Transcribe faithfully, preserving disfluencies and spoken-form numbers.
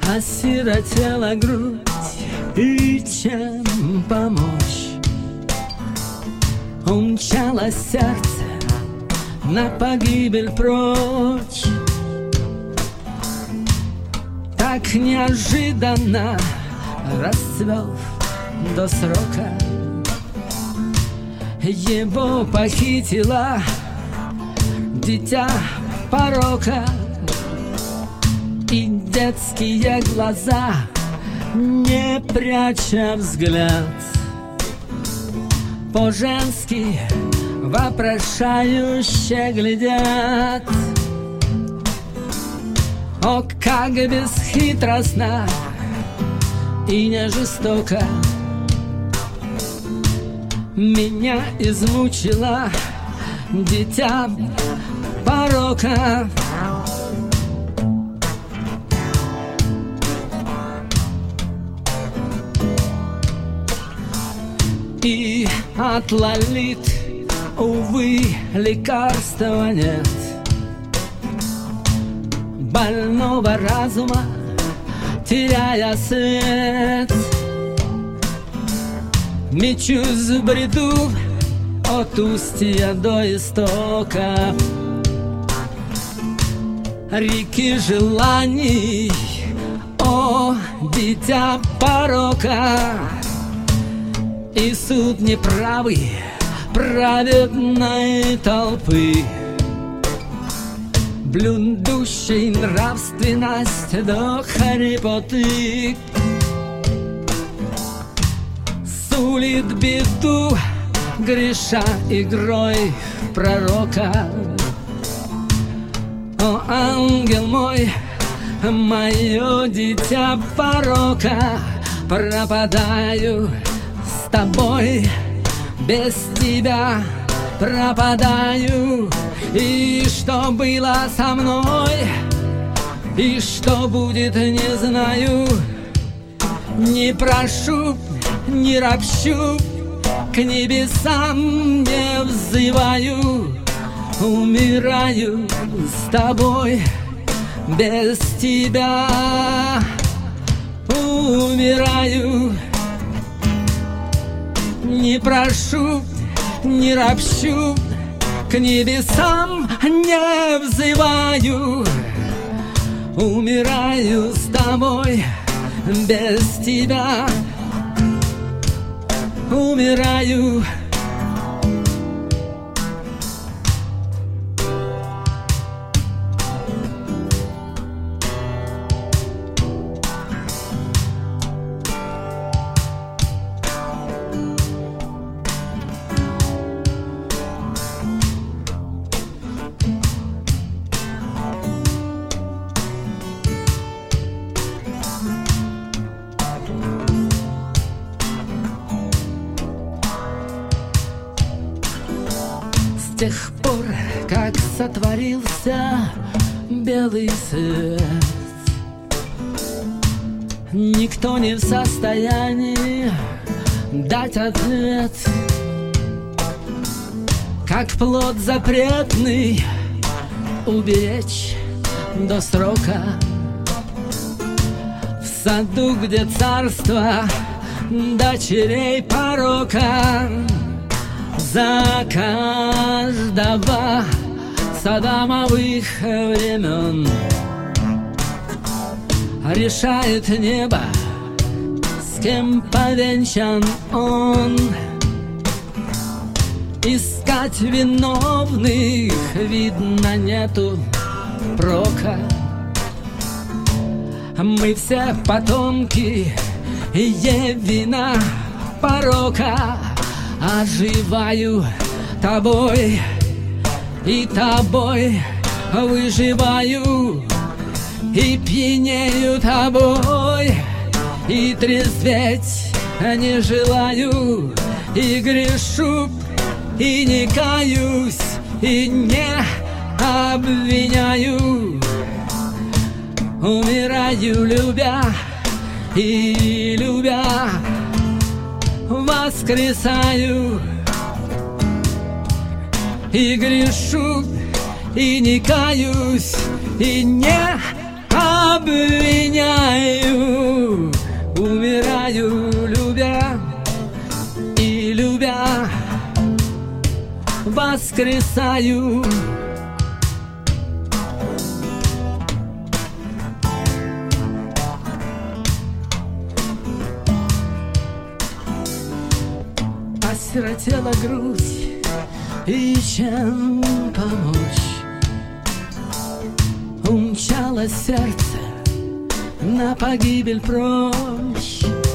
осиротела грудь, и чем помочь? Умчалось сердце на погибель прочь. Так неожиданно расцвел до срока. Его похитила дитя порока, и детские глаза, не пряча взгляд, по-женски вопрошающе глядят. О, как бесхитростно и не жестоко меня измучила дитя порока. И от Лолит, увы, лекарства нет. Больного разума, теряя свет, мечусь в бреду от устья до истока реки желаний. О, дитя порока! И суд неправый праведной толпы, блюдущей нравственность до хрипоты, сулит беду, греша игрой пророка. О, ангел мой, мое дитя порока, пропадаю с тобой, без тебя пропадаю. И что было со мной, и что будет, не знаю. Не прошу, не ропщу, к небесам не взываю. Умираю с тобой, без тебя умираю. Не прошу, не ропщу, к небесам не взываю. Умираю с тобой, без тебя умираю. С тех пор, как сотворился белый свет, никто не в состоянии дать ответ. Как плод запретный уберечь до срока, в саду, где царство дочерей порока. За каждого содомовых времен решает небо, с кем повенчан он. Искать виновных, видно, нету прока. Мы все потомки Евина порока. Оживаю тобой и тобой выживаю, и пьянею тобой, и трезветь не желаю, и грешу, и не каюсь, и не обвиняю. Умираю, любя, и любя воскресаю, и грешу, и не каюсь, и не обвиняю. воскресаю. Осиротела грудь, и чем помочь? Умчалось сердце на погибель прочь.